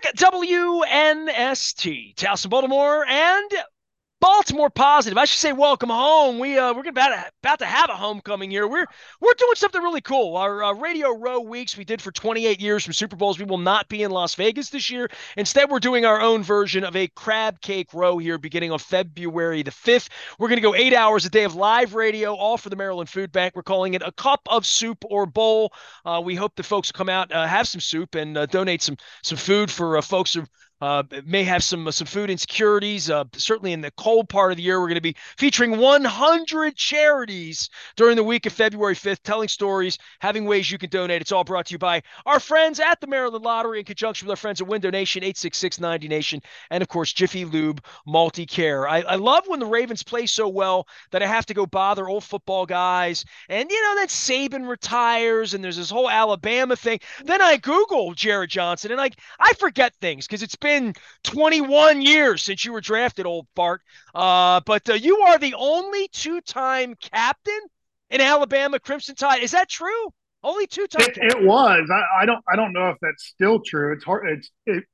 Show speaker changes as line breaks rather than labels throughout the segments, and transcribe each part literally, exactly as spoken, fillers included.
back, W N S T, Towson, Baltimore, and Baltimore positive. I should say welcome home. We uh we're about to, about to have a homecoming here. We're we're doing something really cool. Our uh, Radio Row weeks we did for twenty-eight years from Super Bowls. We will not be in Las Vegas this year. Instead, we're doing our own version of a crab cake row here beginning on February the fifth. We're going to go eight hours a day of live radio, all for the Maryland Food Bank. We're calling it a cup of soup or bowl. Uh, we hope the folks will come out, uh, have some soup, and uh, donate some some food for uh, folks who uh, may have some uh, some food insecurities. Uh, certainly in the cold part of the year, we're going to be featuring one hundred charities during the week of February fifth, telling stories, having ways you can donate. It's all brought to you by our friends at the Maryland Lottery in conjunction with our friends at Window Nation, eight six six ninety Nation, and of course Jiffy Lube Multi Care. I, I love when the Ravens play so well that I have to go bother old football guys, and you know that Saban retires, and there's this whole Alabama thing. Then I Google Jared Johnson, and like I forget things because it's been twenty-one years since you were drafted, old fart. Uh, but uh, you are the only two-time captain in Alabama Crimson Tide. Is that true? Only two-time
It,
captain.
it was. I, I don't. I don't know if that's still true. It's hard. It's it,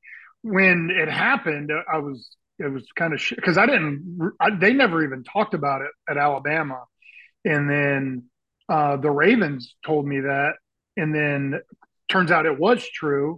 when it happened. I was. It was kind of because I didn't. I, they never even talked about it at Alabama, and then uh, the Ravens told me that, and then turns out it was true.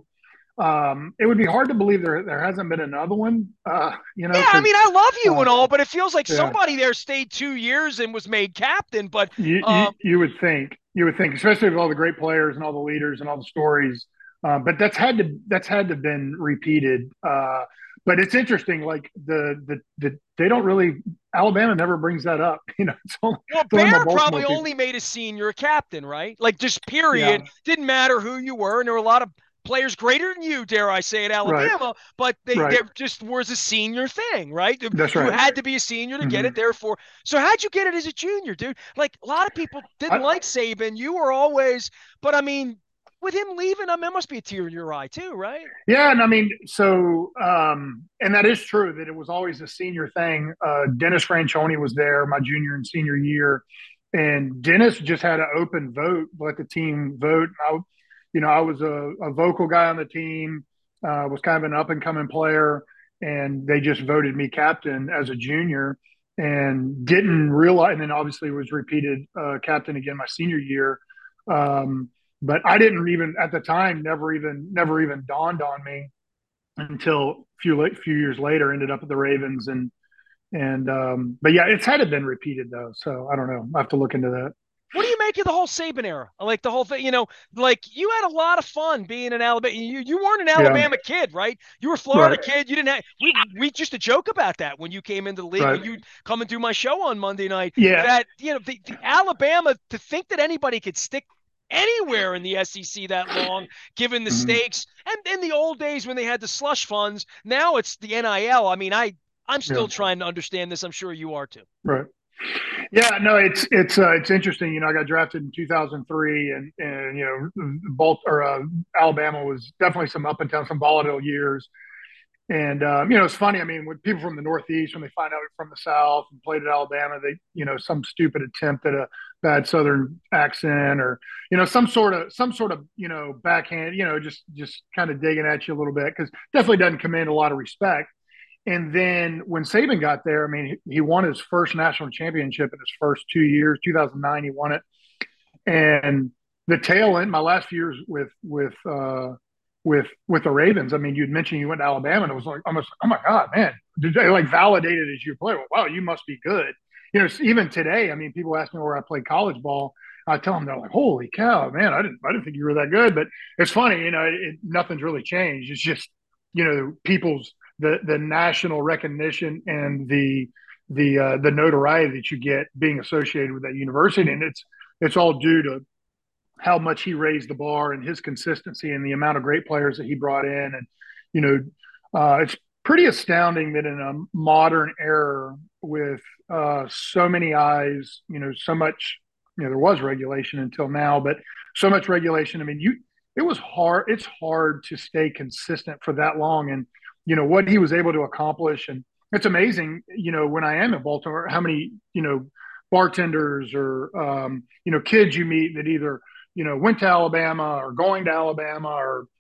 Um, it would be hard to believe there there hasn't been another one. Uh, you
Yeah,
know,
I
because
mean, I love you
uh,
and all, but it feels like
yeah,
somebody there stayed two years and was made captain. But
you, you
um,
you would think you would think, especially with all the great players and all the leaders and all the stories. Uh, but that's had to that's had to been repeated. Uh, but it's interesting, like the, the the they don't really Alabama never brings that up. You know, it's only,
well,
it's only
Bear
my Baltimore
probably
people.
only made a senior captain, right? Like just period.
Yeah,
Didn't matter who you were, and there were a lot of players greater than you, dare I say, at
right,
Alabama, but they
right.
there just was a senior thing, right?
That's
You
right.
had to be a senior to get
Mm-hmm.
it. Therefore, so how'd you get it as a junior, dude? Like a lot of people didn't
I,
like Saban. You were always, but I mean, with him leaving, I mean, it must be a tear in your eye too, right?
Yeah, and I mean, so um, and that is true that it was always a senior thing. Uh, Dennis Franchione was there my junior and senior year, and Dennis just had an open vote, let the team vote. I, you know, I was a, a vocal guy on the team, uh, was kind of an up and coming player, and they just voted me captain as a junior, and didn't realize. And then obviously was repeated uh, captain again my senior year. Um, but I didn't even at the time never even never even dawned on me until a few late, few years later ended up at the Ravens and and um, but yeah, it's had it been repeated though, so I don't know. I have to look into that.
What do you make of the whole Saban era? Like the whole thing, you know, like you had a lot of fun being an Alabama. You you weren't an
Yeah,
Alabama kid, right? You were a Florida
right,
kid. You didn't have we we just to joke about that when you came into the league
right.
when you come and do my show on Monday night.
Yeah,
That you know the, the Alabama to think that anybody could stick anywhere in the S E C that long, given the
mhm,
stakes, and in the old days when they had the slush funds. Now it's the N I L. I mean, I I'm
yeah,
still trying to understand this. I'm sure you are too.
right. Yeah, no, it's it's uh, it's interesting. You know, I got drafted in two thousand three, and and you know, both or uh, Alabama was definitely some up and down, some volatile years. And um, you know, it's funny. I mean, when people from the Northeast, when they find out from the South and played at Alabama, they, you know, some stupid attempt at a bad Southern accent, or you know, some sort of some sort of you know backhand, you know, just just kind of digging at you a little bit because definitely doesn't command a lot of respect. And then when Saban got there, I mean, he, he won his first national championship in his first two years. two thousand nine, he won it, and the tail end, my last few years with with uh, with with the Ravens. I mean, you'd mentioned you went to Alabama, and it was like almost, oh my god, man, did they like validated as your player? Wow, you must be good. You know, even today, I mean, people ask me where I played college ball. I tell them they're like, holy cow, man, I didn't I didn't think you were that good. But it's funny, you know, it, it, nothing's really changed. It's just you know people's the the national recognition and the the uh, the notoriety that you get being associated with that university, and it's it's all due to how much he raised the bar and his consistency and the amount of great players that he brought in. And, you know, uh, it's pretty astounding that in a modern era with uh, so many eyes, you know, so much, you know, there was regulation until now, but so much regulation. I mean, you, it was hard. It's hard to stay consistent for that long. And, you know, what he was able to accomplish. And it's amazing, you know, when I am in Baltimore, how many, you know, bartenders or, um, you know, kids you meet that either, you know, went to Alabama or going to Alabama or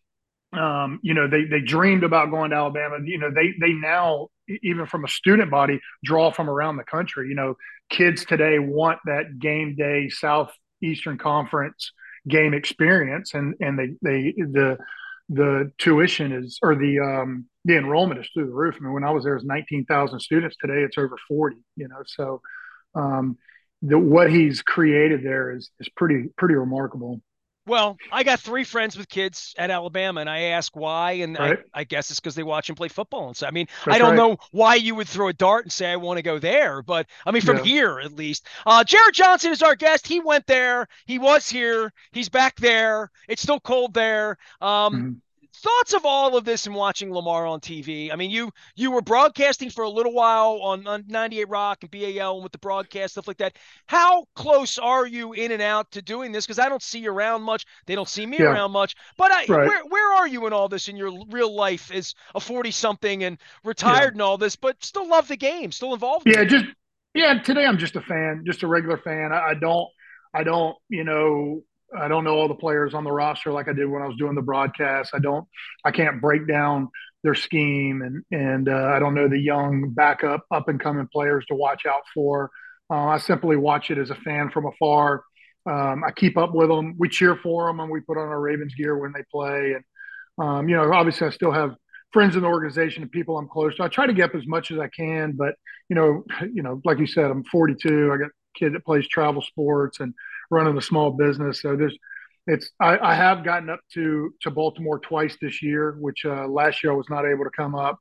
Um, you know, they they dreamed about going to Alabama. You know, they they now, even from a student body, draw from around the country. You know, kids today want that game day Southeastern Conference game experience, and and they they the the tuition is, or the um, the enrollment is through the roof. I mean, when I was there, it was nineteen thousand students. Today, it's over forty. You know, so um, the what he's created there is is pretty pretty remarkable.
Well, I got three friends with kids at Alabama, and I ask why, and I,
Right?
I guess it's because they watch and play football. And so, I mean, I
That's
don't
right.
know why you would throw a dart and say I want to go there, but I mean, from
Yeah.
here at least. Uh, Jared Johnson is our guest. He went there. He was here. He's back there. It's still cold there. Um,
Mhm.
Thoughts of all of this and watching Lamar on T V? I mean, you you were broadcasting for a little while on, on ninety-eight Rock and B A L and with the broadcast stuff like that. How close are you in and out to doing this? Because I don't see you around much. They don't see me
Yeah.
around much. But I,
Right.
where where are you in all this in your real life as a forty something and
Yeah.
retired and all this, but still love the game, still involved in
Yeah.
it?
Just yeah. Today I'm just a fan, just a regular fan. I, I don't, I don't, you know, I don't know all the players on the roster like I did when I was doing the broadcast. I don't, I can't break down their scheme, and and uh, I don't know the young backup up and coming players to watch out for. Uh, I simply watch it as a fan from afar. Um, I keep up with them. We cheer for them, and we put on our Ravens gear when they play. And Um, you know, obviously, I still have friends in the organization and people I'm close to. I try to get up as much as I can, but you know, you know, like you said, I'm forty-two. I got a kid that plays travel sports and running a small business. So there's, it's. I, I have gotten up to to Baltimore twice this year, which uh, last year I was not able to come up.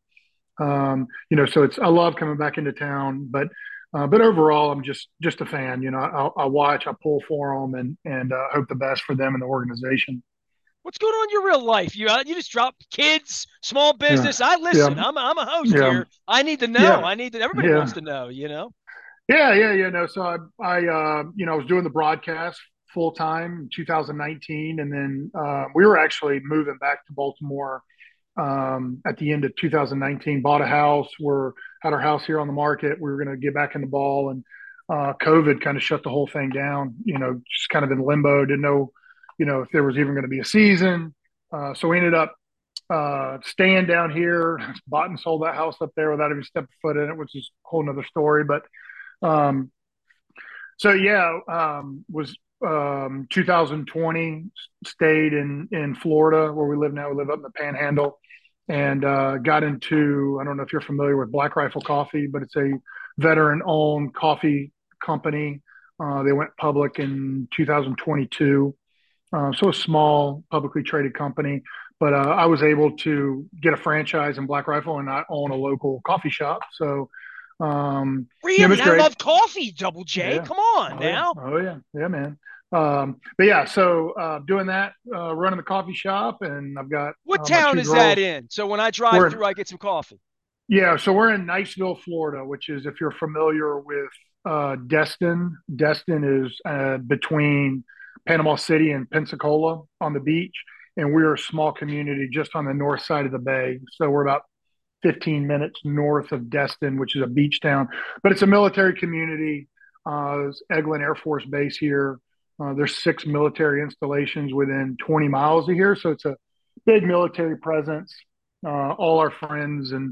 Um, you know, so it's. I love coming back into town, but. Uh, but overall, I'm just just a fan. You know, I, I watch, I pull for them, and and uh, hope the best for them and the organization.
What's going on in your real life? You uh, you just drop kids, small
Yeah,
business. I
yeah,
listen. I'm a, I'm a host
yeah,
here. I need to know.
yeah.
I need to. Everybody wants
Yeah,
to know. You know.
yeah, yeah, yeah. No, so I, I, uh, you know, I was doing the broadcast full time in two thousand nineteen, and then uh, we were actually moving back to Baltimore um, at the end of two thousand nineteen. Bought a house. We're had our house here on the market. We were going to get back in the ball, and uh, COVID kind of shut the whole thing down. You know, just kind of in limbo. Didn't know, you know, if there was even going to be a season. Uh, so we ended up uh, staying down here. Bought and sold that house up there without even stepping foot in it, which is a whole nother story. But um, so yeah, um, was um, two thousand twenty, stayed in in Florida where we live now. We live up in the Panhandle, and uh, got into. I don't know if you're familiar with Black Rifle Coffee, but it's a veteran-owned coffee company. Uh, they went public in two thousand twenty-two, uh, so a small publicly traded company. But uh, I was able to get a franchise in Black Rifle, and I own a local coffee shop. So um, yeah, it
Really,
was
I
great.
love coffee. Double J.
Yeah.
Come on
Oh yeah.
now.
Oh yeah. Yeah, man. Um, but yeah, so uh, doing that, uh, running the coffee shop, and I've got
What
uh, my
town
two
is that
girls.
in? So when I drive
We're in,
through, I get some coffee.
yeah, so we're in Niceville, Florida, which is, if you're familiar with uh, Destin. Destin is uh, between Panama City and Pensacola on the beach, and we're a small community just on the north side of the bay. So we're about fifteen minutes north of Destin, which is a beach town, but it's a military community. Uh, there's Eglin Air Force Base here. Uh, there's six military installations within twenty miles of here, so it's a big military presence. Uh, all our friends and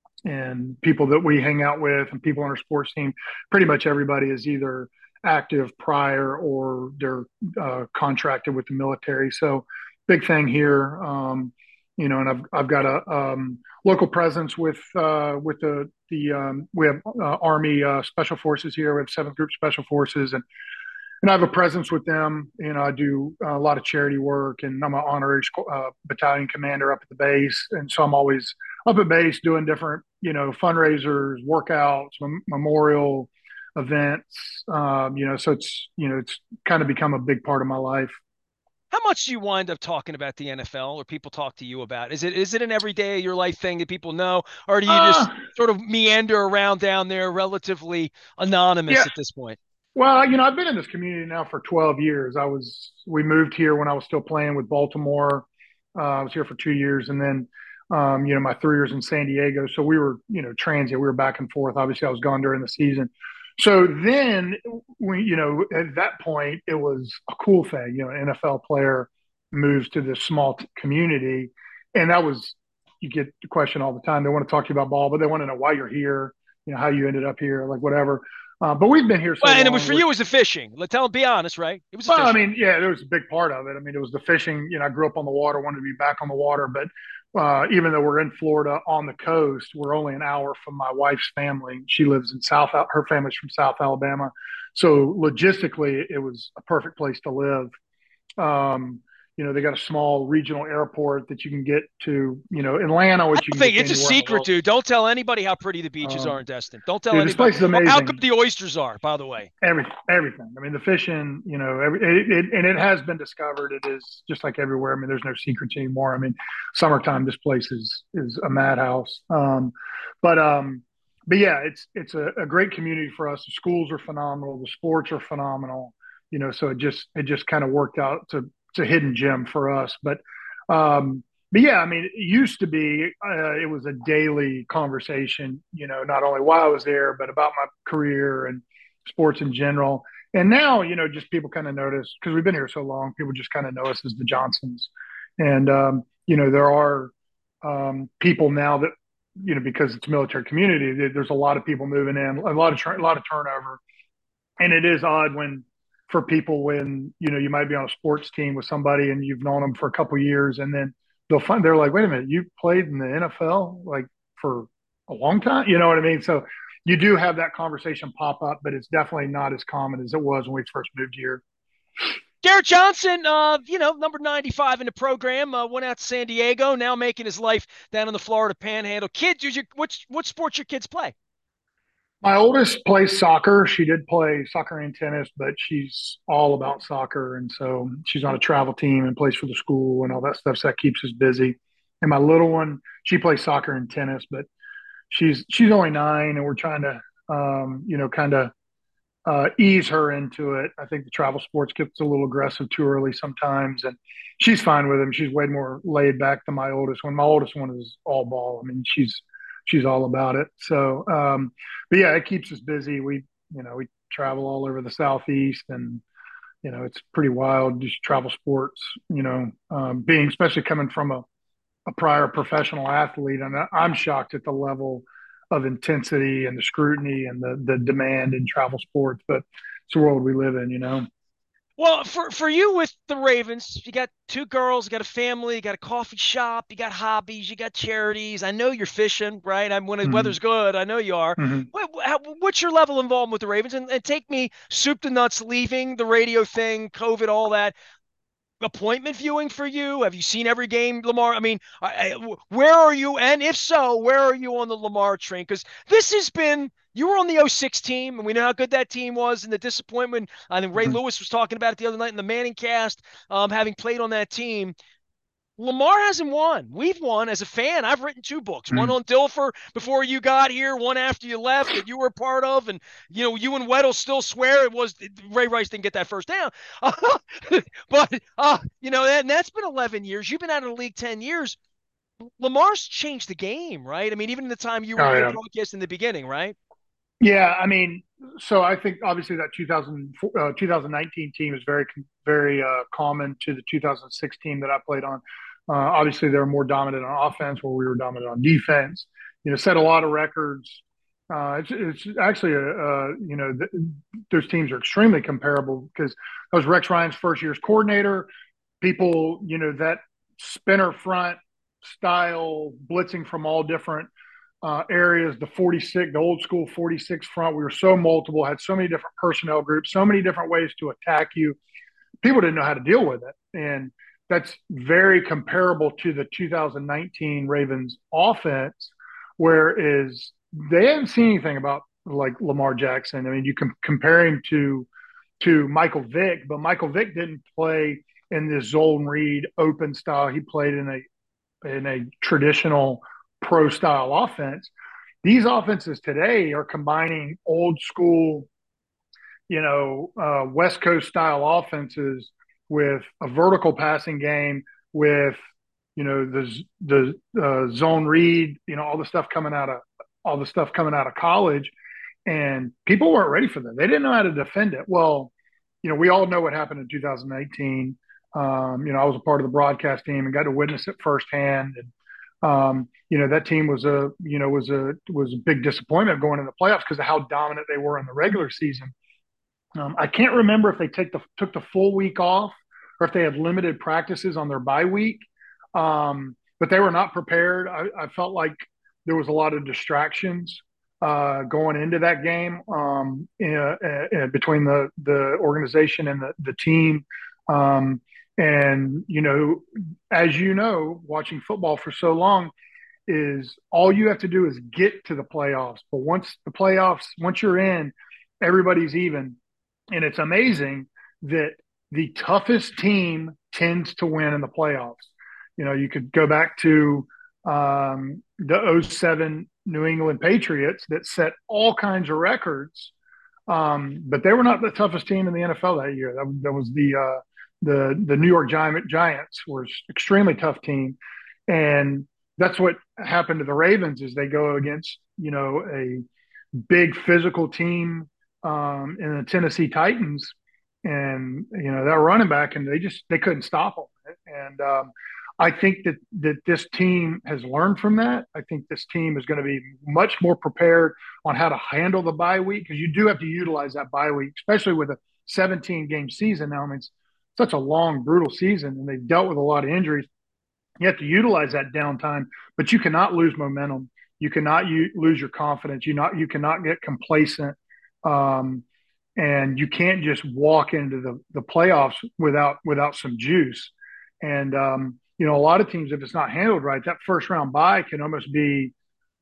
and people that we hang out with and people on our sports team, pretty much everybody is either active prior or they're uh, contracted with the military. So big thing here. Um, you know, and I've I've got a um, local presence with uh, with the the um, we have uh, Army uh, Special Forces here. We have Seventh Group Special Forces, and and I have a presence with them. You know, I do a lot of charity work, and I'm an honorary uh, battalion commander up at the base, and so I'm always up at base doing different, you know, fundraisers, workouts, mem- memorial events. Um, you know, so it's you know it's kind of become a big part of my life.
How much do you wind up talking about the N F L, or people talk to you about? Is it is it an everyday of your life thing that people know, or do you
Uh,
just sort of meander around down there, relatively anonymous
yeah.
at this point?
Well, you know, I've been in this community now for twelve years. I was we moved here when I was still playing with Baltimore. Uh, I was here for two years, and then um, you know my three years in San Diego. So we were you know transient. We were back and forth. Obviously, I was gone during the season. So then we you know at that point it was a cool thing. You know, an N F L player moves to this small t- community, and that was, you get the question all the time. They want to talk to you about ball, but they want to know why you're here, you know, how you ended up here, like whatever. Uh, but we've been here so
Well, and it was
long.
for
We're
you, it was the fishing. Let tell them, be honest, right? It was the
Well, I
fishing.
mean, yeah, there was a big part of it. I mean, it was the fishing. You know, I grew up on the water, wanted to be back on the water, but uh, even though we're in Florida on the coast, we're only an hour from my wife's family. She lives in South. Her family's from South Alabama, so logistically, it was a perfect place to live. Um, you know, they got a small regional airport that you can get to. You know, Atlanta,
I
which you
don't
can get
think
to
it's a
anywhere in the
secret,
world.
dude. Don't tell anybody how pretty the beaches are
Um,
in Destin. Don't tell
Dude, this
anybody.
place is
Or how good
amazing.
the oysters are, by the way.
Every everything. I mean, the fishing. You know, every it, it, and it has been discovered. It is just like everywhere. I mean, there's no secrets anymore. I mean, summertime, this place is is a madhouse. Um, but um, but yeah, it's it's a, a great community for us. The schools are phenomenal. The sports are phenomenal. You know, so it just it just kind of worked out to it's a hidden gem for us. But um, but yeah, I mean, it used to be uh, it was a daily conversation. You know, not only while I was there, but about my career and sports in general. And now, you know, just people kind of notice because we've been here so long, people just kind of know us as the Johnsons. And, um, you know, there are um, people now that, you know, because it's a military community, there's a lot of people moving in, a lot of, a lot of turnover. And it is odd when, for people, when, you know, you might be on a sports team with somebody and you've known them for a couple of years and then they'll find, they're like, wait a minute, you played in the N F L like for a long time? You know what I mean? So you do have that conversation pop up, but it's definitely not as common as it was when we first moved here.
Garrett Johnson, uh, you know, number ninety-five in the program, uh, went out to San Diego, now making his life down in the Florida Panhandle. Kids, your, what what sports your kids play?
My oldest plays soccer. She did play soccer and tennis, but she's all about soccer. And so she's on a travel team and plays for the school and all that stuff. So that keeps us busy. And my little one, she plays soccer and tennis, but she's she's only nine, and we're trying to, um, you know, kind of uh, ease her into it. I think the travel sports gets a little aggressive too early sometimes, and she's fine with him. She's way more laid back than my oldest one. My oldest one is all ball. I mean, she's she's all about it. So, um, but yeah, it keeps us busy. We, you know, we travel all over the southeast, and you know, it's pretty wild. Just travel sports. You know, um, being especially coming from a a prior professional athlete, and I'm shocked at the level of intensity and the scrutiny and the the demand in travel sports. But it's the world we live in, you know.
Well, for for you with the Ravens, you got two girls, you got a family, you got a coffee shop, you got hobbies, you got charities. I know you're fishing, right? I'm when the
Mm-hmm.
weather's good. I know you are.
Mm-hmm.
What, how, what's your level of involvement with the Ravens? And, and take me soup to nuts, leaving the radio thing, COVID, all that. Appointment viewing for you? Have you seen every game, Lamar? I mean, I, I, where are you? And if so, where are you on the Lamar train? Because this has been, you were on the oh six team, and we know how good that team was, and the disappointment. I think Ray
Mm-hmm.
Lewis was talking about it the other night in the Manning cast, um, having played on that team. Lamar hasn't won. We've won as a fan. I've written two books, one
Mm-hmm.
on Dilfer before you got here, one after you left that you were a part of. And, you know, you and Weddle still swear it was Ray Rice didn't get that first down. Uh, but, uh, you know, and that's been eleven years. You've been out of the league ten years. Lamar's changed the game, right? I mean, even in the time you were
Oh
here
yeah,
broadcast in the beginning, right?
yeah. I mean, so I think obviously that two thousand, uh, two thousand nineteen team is very very uh, common to the two thousand six team that I played on. Uh, obviously, they're more dominant on offense, where we were dominant on defense. You know, set a lot of records. Uh, it's, it's actually a, uh, you know, th- those teams are extremely comparable because that was Rex Ryan's first year as coordinator. People, you know, that spinner front style, blitzing from all different uh, areas, the forty-six, the old school forty-six front. We were so multiple, had so many different personnel groups, so many different ways to attack you. People didn't know how to deal with it. And that's very comparable to the two thousand nineteen Ravens offense, whereas they haven't seen anything about like Lamar Jackson. I mean, you can compare him to to Michael Vick, but Michael Vick didn't play in this zone read open style. He played in a in a traditional pro style offense. These offenses today are combining old school, you know, uh, West Coast style offenses with a vertical passing game, with you know the the uh, zone read, you know, all the stuff coming out of all the stuff coming out of college, and people weren't ready for that. They didn't know how to defend it. Well, you know, we all know what happened in two thousand nineteen. Um, you know, I was a part of the broadcast team and got to witness it firsthand. And um, you know, that team was a you know was a was a big disappointment going in the playoffs because of how dominant they were in the regular season. Um, I can't remember if they take the took the full week off or if they had limited practices on their bye week. Um, but they were not prepared. I, I felt like there was a lot of distractions uh, going into that game um, in, uh, between the the organization and the the team. Um, and you know, as you know, watching football for so long is all you have to do is get to the playoffs. But once the playoffs, once you're in, everybody's even. And it's amazing that the toughest team tends to win in the playoffs. You know, you could go back to um, the oh seven New England Patriots that set all kinds of records, um, but they were not the toughest team in the N F L that year. That, that was the uh, the the New York Giant, Giants were an extremely tough team, and that's what happened to the Ravens is they go against you know a big physical team um, in the Tennessee Titans, and you know that running back, and they just they couldn't stop them. And um, I think that that this team has learned from that. I think this team is going to be much more prepared on how to handle the bye week because you do have to utilize that bye week, especially with a seventeen game season now. I mean, it's such a long, brutal season, and they've dealt with a lot of injuries. You have to utilize that downtime, but you cannot lose momentum. You cannot u- lose your confidence. You not you cannot get complacent, um, and you can't just walk into the the playoffs without without some juice. And um, you know, a lot of teams, if it's not handled right, that first round bye can almost be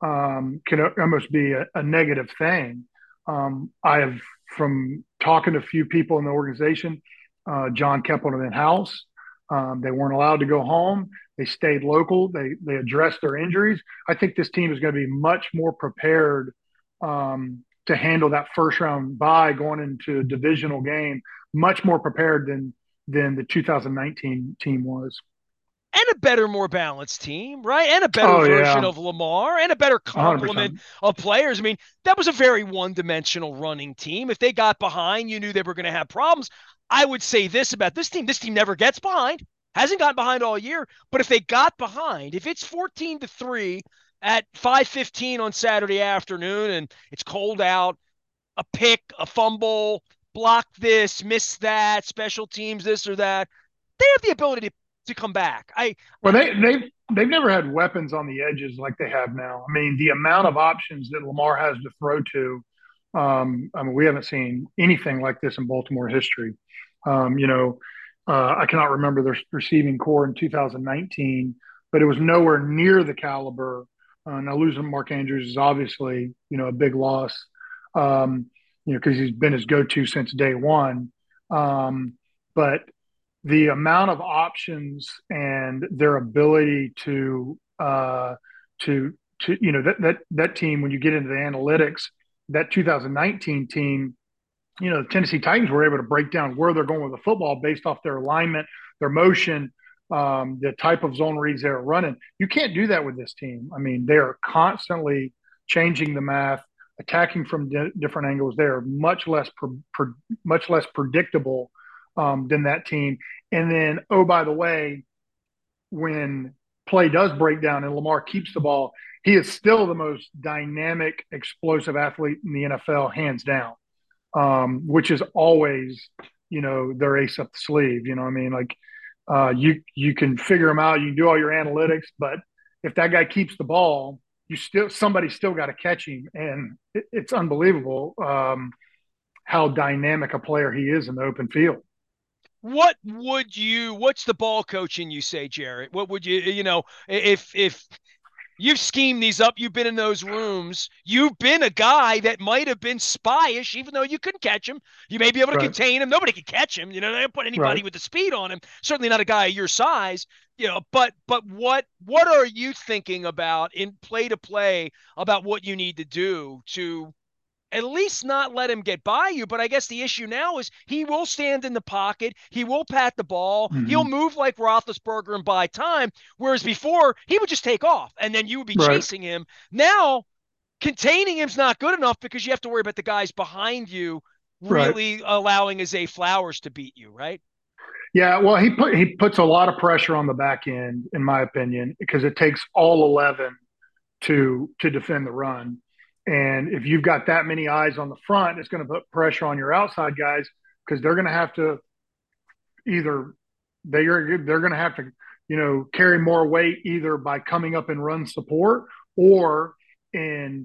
um, can almost be a, a negative thing. Um, I have from talking to a few people in the organization, uh, John kept one of them in house. Um, they weren't allowed to go home. They stayed local. They they addressed their injuries. I think this team is going to be much more prepared um, to handle that first round bye going into a divisional game. Much more prepared than than the two thousand nineteen team was.
And a better, more balanced team, right? And a better
Oh
version
yeah,
of Lamar and a better
one hundred
complement
percent.
of players. I mean, that was a very one dimensional running team. If they got behind, you knew they were going to have problems. I would say this about this team: this team never gets behind, hasn't gotten behind all year. But if they got behind, if it's fourteen to three at five fifteen on Saturday afternoon and it's cold out, a pick, a fumble, block this, miss that, special teams, this or that, they have the ability to, to come back. I,
Well, they they've they've never had weapons on the edges like they have now. I mean, the amount of options that Lamar has to throw to, um, I mean, we haven't seen anything like this in Baltimore history. Um, you know, uh, I cannot remember their receiving core in two thousand nineteen, but it was nowhere near the caliber. Uh, now losing Mark Andrews is obviously you know a big loss, um, you know, because he's been his go-to since day one. Um, but the amount of options and their ability to uh, to to you know that that that team when you get into the analytics, that two thousand nineteen team, you know, the Tennessee Titans were able to break down where they're going with the football based off their alignment, their motion, um, the type of zone reads they're running. You can't do that with this team. I mean, they are constantly changing the math, attacking from di- different angles. They are much less pre- pre- much less predictable um, than that team. And then, oh, by the way, when play does break down and Lamar keeps the ball, he is still the most dynamic, explosive athlete in the N F L, hands down. Um, which is always, you know, their ace up the sleeve. You know, what I mean, like uh, you you can figure them out, you can do all your analytics, but if that guy keeps the ball, you still somebody still got to catch him, and it, it's unbelievable um, how dynamic a player he is in the open field.
what would you? What's the ball coaching you say, Jarrett? What would you? You know, if if you've schemed these up, you've been in those rooms, you've been a guy that might have been spyish, even though you couldn't catch him. You may be able to
Right,
contain him. Nobody could catch him. You know, they don't put
right.
anybody with the speed on him. Certainly not a guy your size. You know, but but what what are you thinking about in play to play about what you need to do to at least not let him get by you. But I guess the issue now is he will stand in the pocket. He will pat the ball. He'll
Mm-hmm.
move like Roethlisberger and buy time. Whereas before, he would just take off and then you would be
Right.
chasing him. Now, containing him's not good enough because you have to worry about the guys behind you
Right.
really allowing Zay Flowers to beat you, right?
Yeah, well, he put he puts a lot of pressure on the back end, in my opinion, because it takes all eleven to to defend the run. And if you've got that many eyes on the front, it's going to put pressure on your outside guys because they're going to have to either they're they're going to have to you know carry more weight either by coming up and run support or in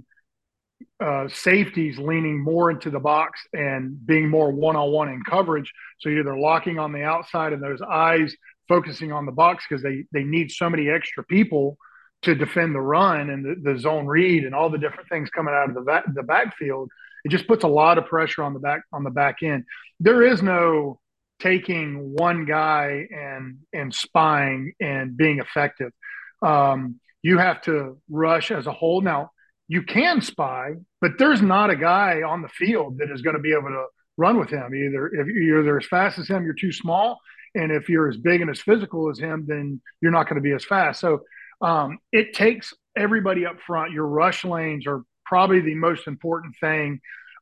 uh, safeties leaning more into the box and being more one on one in coverage. So either locking on the outside and those eyes focusing on the box because they they need so many extra people to defend the run and the, the zone read and all the different things coming out of the back, the backfield. It just puts a lot of pressure on the back on the back end. There is no taking one guy and and spying and being effective. Um, you have to rush as a whole. Now, you can spy, but there's not a guy on the field that is going to be able to run with him. Either if you're either as fast as him, you're too small, and if you're as big and as physical as him, then you're not going to be as fast. So um, it takes everybody up front. Your rush lanes are probably the most important thing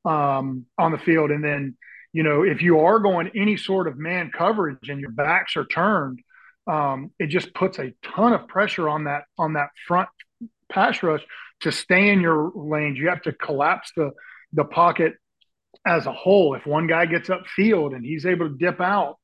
um, on the field, and then you know if you are going any sort of man coverage and your backs are turned, um, it just puts a ton of pressure on that on that front pass rush to stay in your lanes. You have to collapse the the pocket as a whole. If one guy gets upfield and he's able to dip out,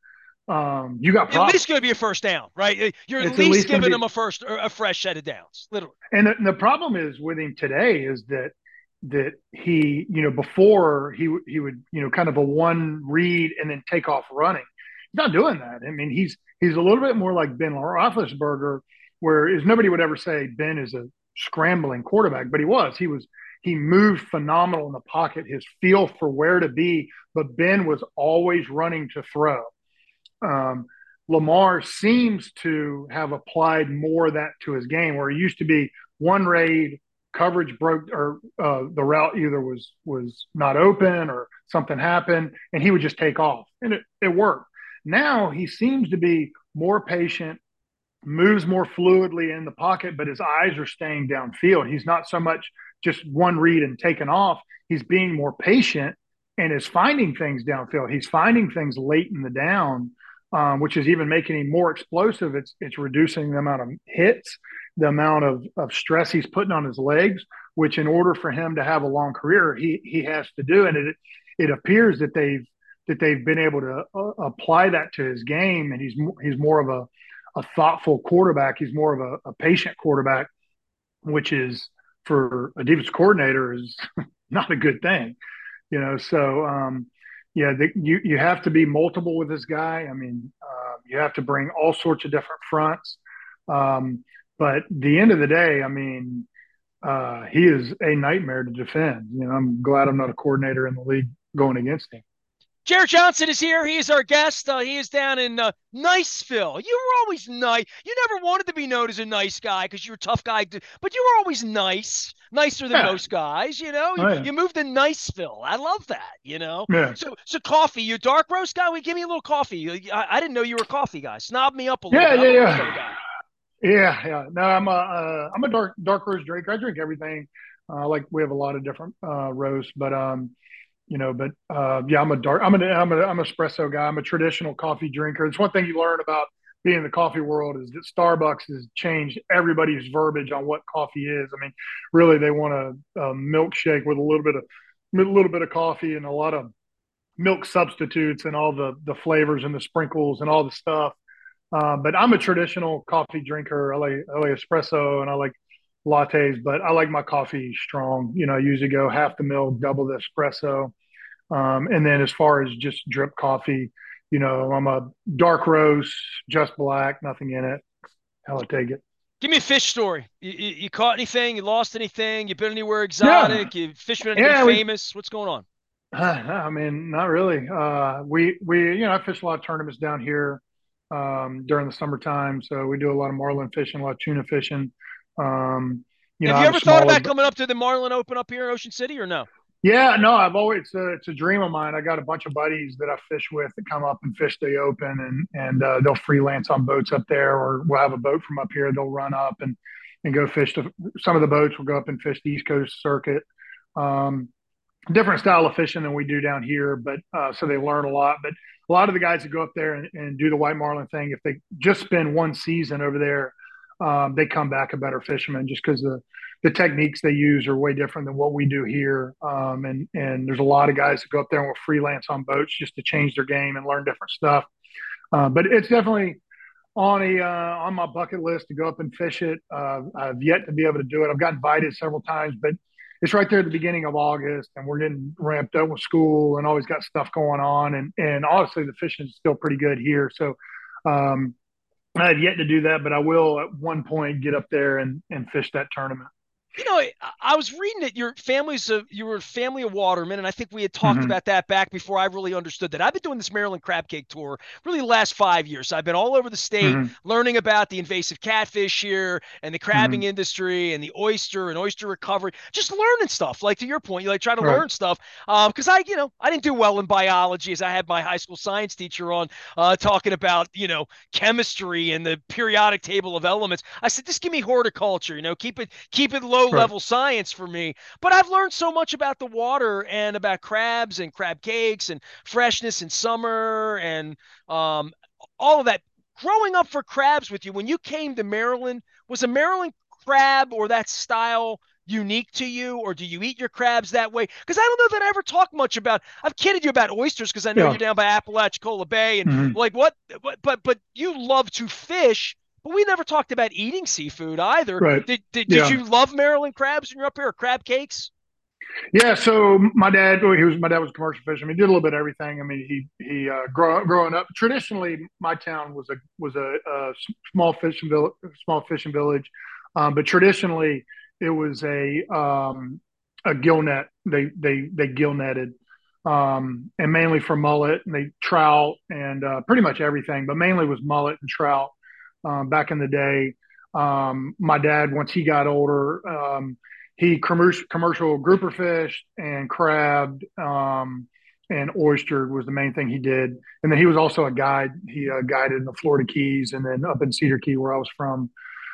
um, you got
At
problems.
least going to be a first down, right? You're at
It's at
least
least going to
giving
be.
them a first or a fresh set of downs, literally.
And the, the problem is with him today is that that he, you know, before he he would, you know, kind of a one read and then take off running. He's not doing that. I mean, he's he's a little bit more like Ben Roethlisberger, where is nobody would ever say Ben is a scrambling quarterback, but he was. He was he moved phenomenal in the pocket, his feel for where to be, but Ben was always running to throw. Um, Lamar seems to have applied more of that to his game, where he used to be one raid, coverage broke, or uh, the route either was was not open or something happened, and he would just take off, and it, it worked. Now he seems to be more patient, moves more fluidly in the pocket, but his eyes are staying downfield. He's not so much just one read and taking off. He's being more patient and is finding things downfield. He's finding things late in the down, um, which is even making him more explosive. It's it's reducing the amount of hits, the amount of, of stress he's putting on his legs, which in order for him to have a long career, he he has to do. And it it appears that they've that they've been able to uh, apply that to his game, and he's he's more of a a thoughtful quarterback. He's more of a, a patient quarterback, which is for a defense coordinator is not a good thing, you know. So um, yeah, the, you you have to be multiple with this guy. I mean, uh, you have to bring all sorts of different fronts. Um, but the end of the day, I mean, uh, he is a nightmare to defend. You know, I'm glad I'm not a coordinator in the league going against him.
Jared Johnson is here. He is our guest. Uh, he is down in uh, Niceville. You were always nice. You never wanted to be known as a nice guy because you were a tough guy, to, but you were always nice, nicer than
Yeah,
most guys. You know, you,
oh, yeah,
you moved to Niceville. I love that. You know,
yeah,
so so coffee. You dark roast guy. We give me a little coffee. I, I didn't know you were a coffee guy. Snob me up a little
yeah,
bit.
yeah,
I'm a roasto
yeah.
guy.
Yeah, yeah. No, I'm a uh, I'm a dark dark roast drinker. I drink everything. Uh, like we have a lot of different uh, roasts, but um, you know, but uh, yeah, I'm a dark. I'm an I'm a I'm a espresso guy. I'm a traditional coffee drinker. It's one thing you learn about being in the coffee world is that Starbucks has changed everybody's verbiage on what coffee is. I mean, really, they want a, a milkshake with a little bit of a little bit of coffee and a lot of milk substitutes and all the the flavors and the sprinkles and all the stuff. Uh, but I'm a traditional coffee drinker. I like I like espresso and I like lattes, but I like my coffee strong. You know, I usually go half the milk, double the espresso. Um, and then as far as just drip coffee, you know, I'm a dark roast, just black, nothing in it. Hell, I take it.
Give me a fish story. You, you, you caught anything? You lost anything? You been anywhere
Yeah,
exotic? You fished with anybody
yeah. We,
famous? What's going on?
I mean, not really. Uh, we we you know, I fish a lot of tournaments down here um, during the summertime, so we do a lot of marlin fishing, a lot of tuna fishing. Um, you know,
Have
I
you
have a
ever thought
smaller.
about coming up to the Marlin Open up here in Ocean City or no?
Yeah, no, I've always it's a, it's a dream of mine. I got a bunch of buddies that I fish with that come up and fish the open, and and uh, they'll freelance on boats up there, or we'll have a boat from up here. They'll run up and and go fish. The, some of the boats will go up and fish the East Coast circuit. Um, different style of fishing than we do down here, but uh, so they learn a lot. But a lot of the guys that go up there and, and do the white marlin thing, if they just spend one season over there, um, they come back a better fisherman just because the the techniques they use are way different than what we do here. Um, and and there's a lot of guys that go up there and will freelance on boats just to change their game and learn different stuff. Uh, but it's definitely on a uh, on my bucket list to go up and fish it. Uh, I've yet to be able to do it. I've got invited several times, but it's right there at the beginning of August, and we're getting ramped up with school and always got stuff going on. And and honestly, the fishing is still pretty good here. So um, I have yet to do that, but I will at one point get up there and and fish that tournament.
You know, I was reading that your family's a you were a family of watermen, and I think we had talked
Mm-hmm.
about that back before I really understood that. I've been doing this Maryland crab cake tour really the last five years. So I've been all over the state
Mm-hmm.
learning about the invasive catfish here and the crabbing
Mm-hmm.
industry and the oyster and oyster recovery. Just learning stuff. Like to your point, you like try to
Right.
learn stuff. Um, because I, you know, I didn't do well in biology as I had my high school science teacher on uh talking about, you know, chemistry and the periodic table of elements. I said, just give me horticulture, you know, keep it keep it low
Right.
level science for me. But I've learned so much about the water and about crabs and crab cakes and freshness in summer and um, all of that. Growing up for crabs with you, when you came to Maryland, was a Maryland crab or that style unique to you, or do you eat your crabs that way? Because I don't know that I ever talked much about. I've kidded you about oysters because I know you're
Yeah.
down by Apalachicola Bay and
Mm-hmm.
like what, what, but but you love to fish. But we never talked about eating seafood either.
Right.
Did, did did
Yeah.
you love Maryland crabs when you're up here, or crab cakes?
Yeah, so my dad, well, he was my dad was a commercial fisherman. He did a little bit of everything. I mean, he he uh, grow, growing up. Traditionally, my town was a was a, a small fishing village, small fishing village, um, but traditionally it was a um, a gill net. They they they gill netted, um, and mainly for mullet and they trout and uh, pretty much everything, but mainly was mullet and trout um, back in the day. Um, my dad, once he got older. Um, he commercial commercial grouper fished and crabbed um, and oyster was the main thing he did. And then he was also a guide. He uh, guided in the Florida Keys and then up in Cedar Key where I was from.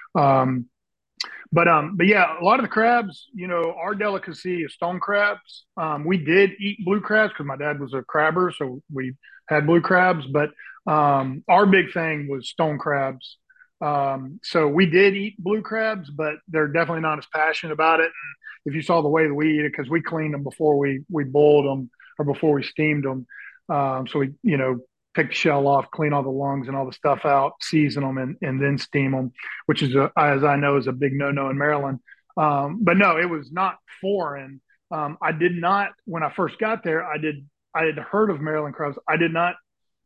Um, but um, but yeah, a lot of the crabs, you know, our delicacy is stone crabs. Um, we did eat blue crabs because my dad was a crabber, so we had blue crabs. But um, our big thing was stone crabs. Um, so we did eat blue crabs, but they're definitely not as passionate about it. And if you saw the way that we eat it, because we cleaned them before we we boiled them or before we steamed them, um, so we you know take the shell off, clean all the lungs and all the stuff out, season them, and, and then steam them, which is, a, as I know, is a big no-no in Maryland. Um, but no, it was not foreign. Um, I did not, when I first got there, I did, I had heard of Maryland crabs. I did not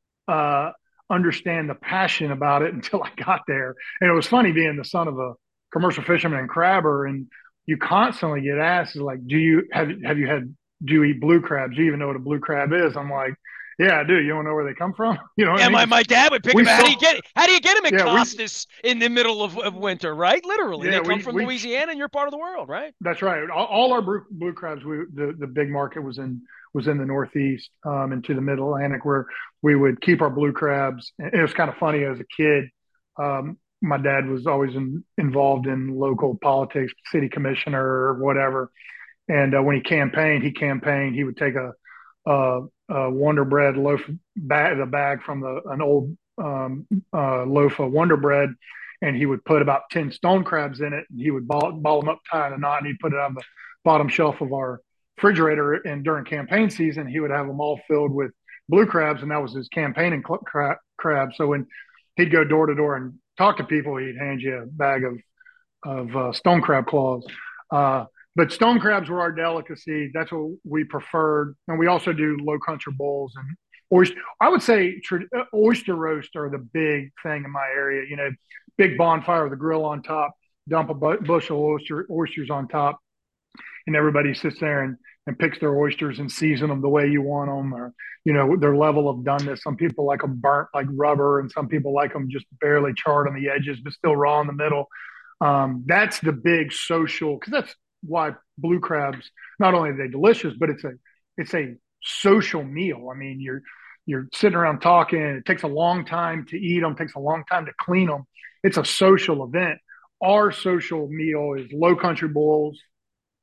uh, understand the passion about it until I got there. And it was funny being the son of a commercial fisherman and crabber, and you constantly get asked, like, do you have have you had do you eat blue crabs? Do you even know what a blue crab is? I'm like, yeah, I do. You don't know where they come from? You know what I
Yeah,
mean?
my,
'Cause
my dad would pick
we
them. How do
saw,
you get how do you get them at
yeah, we,
Costas in the middle of, of winter, right? Literally,
yeah,
they come
we,
from
we,
Louisiana and you're part of the world, right?
that's right. All, all our blue, blue crabs, we, the, the big market was in, was in the Northeast, um, into the middle Atlantic where we would keep our blue crabs. And it was kind of funny as a kid. Um, my dad was always in, involved in local politics, city commissioner or whatever. And uh, when he campaigned, he campaigned. He would take a, a, a Wonder Bread loaf bag, the bag from the an old um, uh, loaf of Wonder Bread, and he would put about ten stone crabs in it. And he would ball, ball them up, tie a knot, and he'd put it on the bottom shelf of our refrigerator. And during campaign season, he would have them all filled with blue crabs, and that was his campaigning crab. crab. So when he'd go door to door and talk to people, he'd hand you a bag of of uh, stone crab claws. Uh, but stone crabs were our delicacy. That's what we preferred, and we also do low country bowls and oyster. I would say tr- uh, oyster roast are the big thing in my area. You know, big bonfire with a grill on top, dump a bu- bushel of oyster, oysters on top, and everybody sits there and and picks their oysters and season them the way you want them, or you know their level of doneness. Some people like them burnt like rubber, and some people like them just barely charred on the edges, but still raw in the middle. Um, that's the big social because that's why blue crabs. Not only are they delicious, but it's a it's a social meal. I mean, you're you're sitting around talking. It takes a long time to eat them. It takes a long time to clean them. It's a social event. Our social meal is low country bowls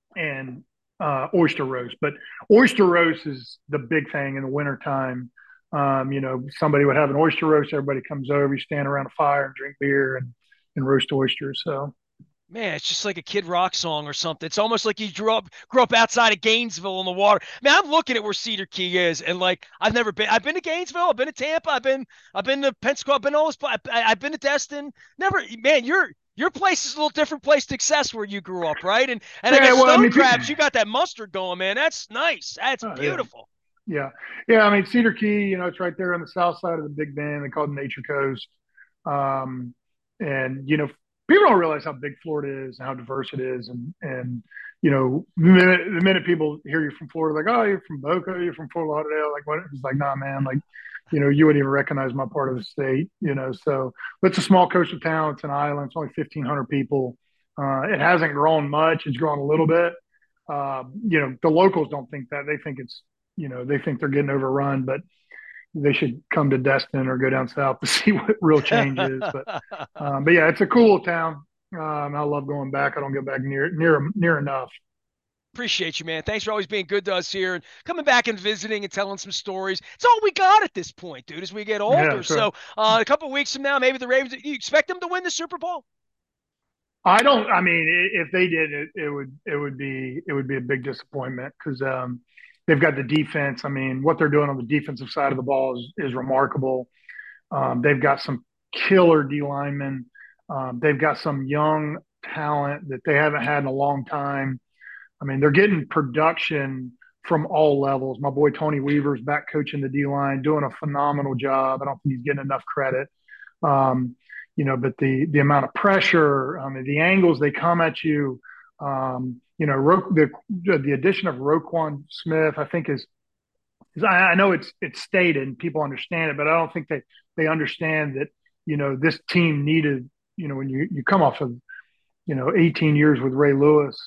and uh, oyster roast. But oyster roast is the big thing in the wintertime. Um, you know, somebody would have an oyster roast. Everybody comes over, you stand around a fire and drink beer and, and roast oysters. So
Man, it's just like a Kid Rock song or something. It's almost like you grew up grew up outside of Gainesville on the water. Man, I'm looking at where Cedar Key is, and like I've never been. I've been to Gainesville. I've been to Tampa. I've been I've been to Pensacola. I've been all this. I, I've been to Destin. Never, man. Your your place is a little different place to access where you grew up, right? And and I
yeah,
guess
well, I
Stone
mean,
Crabs, you got that mustard going, man. That's nice. That's
oh, yeah,
beautiful.
yeah, yeah. I mean, Cedar Key, you know, it's right there on the south side of the Big Bend. They call it Nature Coast. Um, and you know, people don't realize how big Florida is and how diverse it is. And and you know, the minute, the minute people hear you're from Florida, like, oh, you're from Boca, you're from Fort Lauderdale, like what? It's like, nah, man, like, you know, you wouldn't even recognize my part of the state, you know. So, but it's a small coastal town. It's an island. It's only fifteen hundred people. Uh, it hasn't grown much. It's grown a little bit. Uh, you know, the locals don't think that. They think it's, you know, they think they're getting overrun, but they should come to Destin or go down south to see what real change is. But um, but yeah, it's a cool town. Um, I love going back. I don't get back near near near enough.
Appreciate you, man. Thanks for always being good to us here and coming back and visiting and telling some stories. It's all we got at this point, dude, as we get
Yeah,
older.
sure.
So uh, a couple of weeks from now, maybe the Ravens, you expect them to win the Super Bowl?
I don't. I mean, if they did it, it would it would be it would be a big disappointment because um, they've got the defense. I mean, what they're doing on the defensive side of the ball is is remarkable. Um, they've got some killer D linemen. Um, they've got some young talent that they haven't had in a long time. I mean, they're getting production from all levels. My boy Tony Weaver's back coaching the D line, doing a phenomenal job. I don't think he's getting enough credit. Um, you know, but the the amount of pressure, I mean, the angles they come at you. Um, you know, Ro- the the addition of Roquan Smith, I think is, is I, I know it's it's stated and people understand it, but I don't think they they understand that you know this team needed. You know, when you you come off of you know eighteen years with Ray Lewis,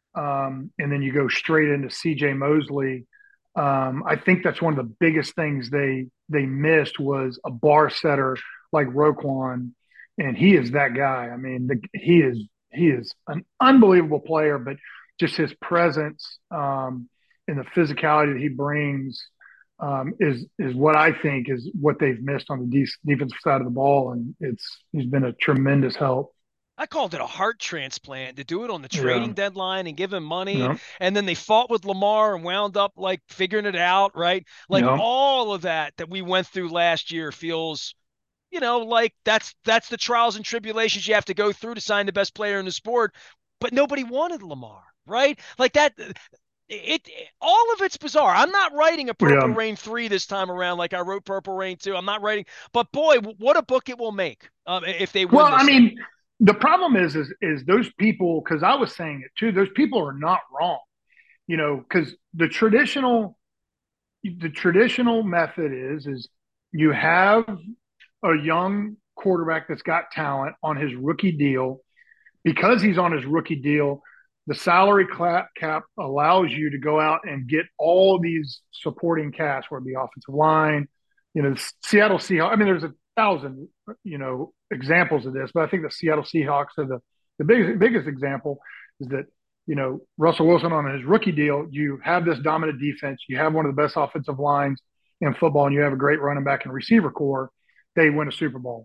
um, and then you go straight into C J Mosley. Um, I think that's one of the biggest things they they missed was a bar setter like Roquan, and he is that guy. I mean, the, he is he is an unbelievable player, but just his presence um, and the physicality that he brings um, is is what I think is what they've missed on the de- defensive side of the ball, and it's he's been a tremendous help.
I called it a heart transplant to do it on the
Yeah,
trading deadline and give him money.
yeah,
And then they fought with Lamar and wound up like figuring it out, right? Like
yeah.
all of that that we went through last year feels, you know, like that's that's the trials and tribulations you have to go through to sign the best player in the sport. But nobody wanted Lamar, right? Like that. It, it all of it's bizarre. I'm not writing a Purple
Yeah.
Rain three this time around like I wrote Purple Rain two. I'm not writing, but boy, what a book it will make um, if they
Well,
win
I
this thing.
mean, the problem is, is, is those people, because I was saying it too, those people are not wrong, you know, because the traditional, the traditional method is, is you have a young quarterback that's got talent on his rookie deal. Because he's on his rookie deal, the salary cap allows you to go out and get all these supporting cast, whether it be offensive line, you know, the Seattle Seahawks. I mean, there's a thousand, you know, examples of this, but I think the Seattle Seahawks are the the biggest biggest example is that you know Russell Wilson on his rookie deal. You have this dominant defense, you have one of the best offensive lines in football, and you have a great running back and receiver core. They win a Super Bowl.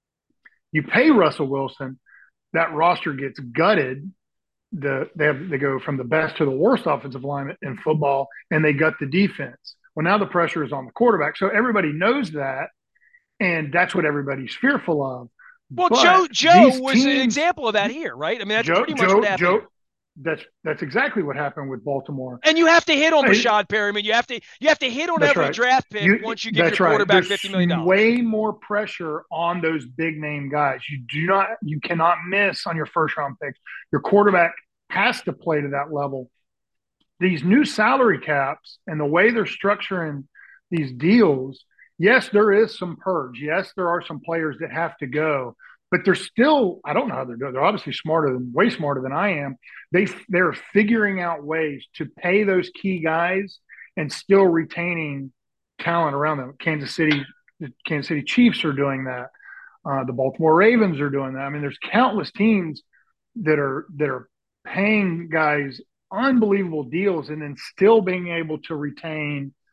You pay Russell Wilson, that roster gets gutted. The they have they go from the best to the worst offensive line in football, and they gut the defense. Well, now the pressure is on the quarterback, so everybody knows that, and that's what everybody's fearful of.
Well,
But
Joe Joe
these
was an
teams,
example of that here, right? I mean, that's
Joe,
pretty much what
Joe,
happened
Joe,
here.
that's that's exactly what happened with Baltimore.
And you have to hit on
I,
Brashad Perryman. You have to you have to hit on
that's
every
right.
draft pick
You
once you give your
that's right.
quarterback
There's
fifty million dollars.
way more pressure on those big name guys. You do not you cannot miss on your first round picks. Your quarterback has to play to that level. These new salary caps and the way they're structuring these deals, yes, there is some purge. Yes, there are some players that have to go, but they're still, I don't know how they're doing. They're obviously smarter than way smarter than I am. They they're figuring out ways to pay those key guys and still retaining talent around them. Kansas City, the Kansas City Chiefs are doing that. Uh, the Baltimore Ravens are doing that. I mean, there's countless teams that are that are paying guys unbelievable deals and then still being able to retain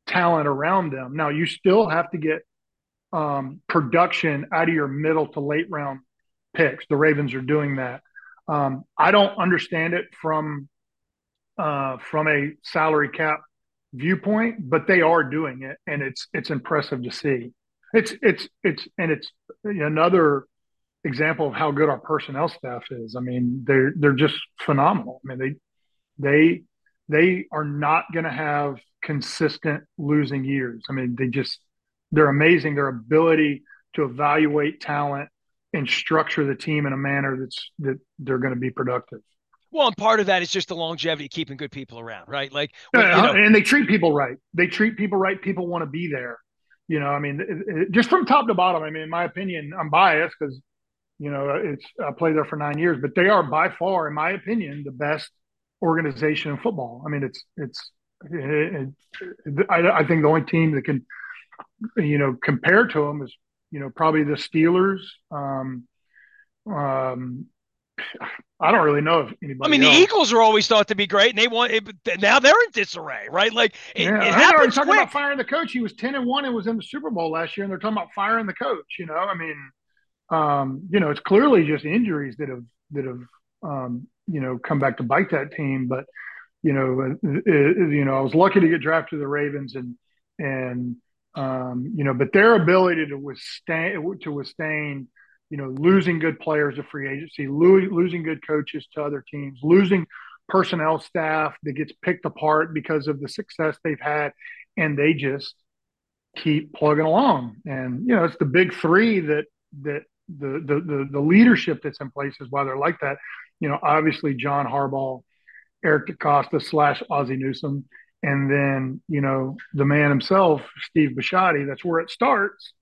talent around them. Now you still have to get um, production out of your middle to late round picks. The Ravens are doing that. Um, I don't understand it from uh, from a salary cap viewpoint, but they are doing it, and it's it's impressive to see. It's it's it's and it's another example of how good our personnel staff is. I mean, they're they're just phenomenal. I mean, they they they are not going to have consistent losing years. I mean, they just they're amazing. Their ability to evaluate talent and structure the team in a manner that's that they're going to be productive.
Well, and part of that is just the longevity of keeping good people around, right? Like, when, you
Uh,
know,
and they treat people right. They treat people right. People want to be there. You know, I mean, it, it, just from top to bottom. I mean, in my opinion, I'm biased because you know it's I played there for nine years, but they are by far, in my opinion, the best organization in football. I mean, it's it's. It, it, I, I think the only team that can, you know, compare to them is, you know, probably the Steelers. Um, um, I don't really know if
I mean,
anybody
the
else.
Eagles are always thought to be great, and they want it, now they're in disarray, right? Like, it,
Yeah,
it
and they're already
happens
talking about
quick.
firing the coach. He was ten and one and was in the Super Bowl last year, and they're talking about firing the coach. You know, I mean, um, you know, it's clearly just injuries that have that have um, you know come back to bite that team. But you know, it, it, you know, I was lucky to get drafted to the Ravens, and and um, you know, but their ability to withstand to withstand you know losing good players to free agency, lo- losing good coaches to other teams, losing personnel staff that gets picked apart because of the success they've had, and they just keep plugging along. And you know, it's the big three that that the the the, the leadership that's in place is why they're like that. You know, obviously John Harbaugh, Eric DeCosta slash Ozzie Newsome, and then you know the man himself, Steve Bisciotti. That's where it starts,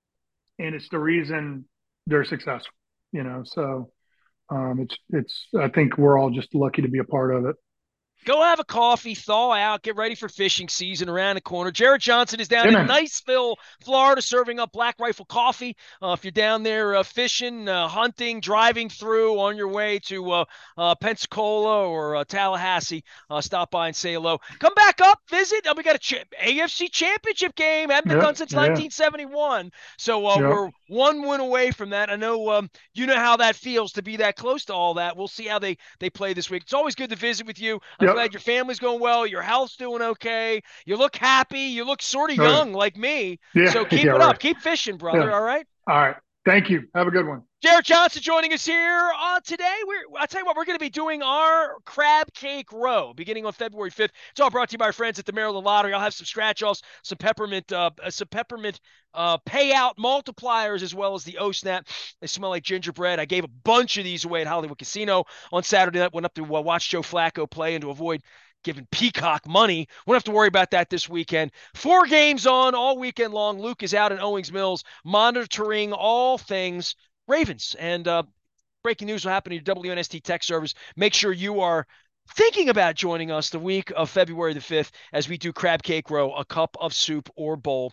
and it's the reason they're successful. You know, so um, it's it's. I think we're all just lucky to be a part of it.
Go have a coffee, thaw out, get ready for fishing season around the corner. Jared Johnson is down
Yeah,
in
man.
Niceville, Florida, serving up Black Rifle coffee. Uh, if you're down there uh, fishing, uh, hunting, driving through on your way to uh, uh, Pensacola or uh, Tallahassee, uh, stop by and say hello. Come back up, visit. Uh, we got a ch- A F C Championship game. Haven't been
Yeah,
done since
yeah,
nineteen seventy-one. So uh,
yeah,
we're one win away from that. I know um, you know how that feels to be that close to all that. We'll see how they, they play this week. It's always good to visit with you. I'm
yeah.
glad your family's going well. Your health's doing okay. You look happy. You look sort of
Oh, yeah,
young like me. So
yeah, yeah.
keep it up.
Right.
Keep fishing, brother.
Yeah.
All right.
All right. Thank you. Have a good one.
Jared Johnson joining us here uh, today. We're, I'll tell you what, we're going to be doing our crab cake row beginning on February fifth. It's all brought to you by our friends at the Maryland Lottery. I'll have some scratch offs, some peppermint, uh, some peppermint uh, payout multipliers, as well as the O Snap. They smell like gingerbread. I gave a bunch of these away at Hollywood Casino on Saturday night. Went up to uh, watch Joe Flacco play and to avoid giving Peacock money. We don't have to worry about that this weekend. Four games on all weekend long. Luke is out in Owings Mills monitoring all things Ravens. And uh, breaking news will happen to your W N S T tech service. Make sure you are thinking about joining us the week of February the fifth as we do Crab Cake Row, a cup of soup or bowl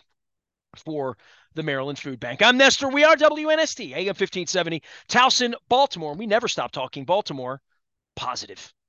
for the Maryland Food Bank. I'm Nestor. We are W N S T, A M fifteen seventy, Towson, Baltimore. We never stop talking Baltimore positive.